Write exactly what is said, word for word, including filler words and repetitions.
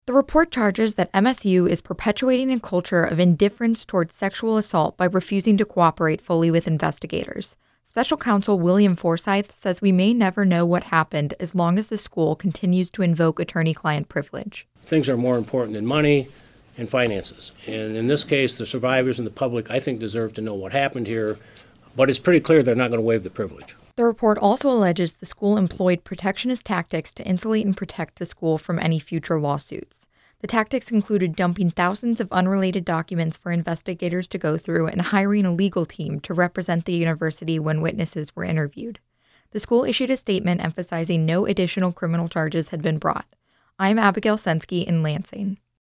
The report charges that M S U is perpetuating a culture of indifference towards sexual assault by refusing to cooperate fully with investigators. Special counsel William Forsythe says we may never know what happened as long as the school continues to invoke attorney-client privilege. Things are more important than money and finances. And in this case, the survivors and the public, I think, deserve to know what happened here. But it's pretty clear they're not going to waive the privilege. The report also alleges the school employed protectionist tactics to insulate and protect the school from any future lawsuits. The tactics included dumping thousands of unrelated documents for investigators to go through and hiring a legal team to represent the university when witnesses were interviewed. The school issued a statement emphasizing no additional criminal charges had been brought. I'm Abigail Sensky in Lansing.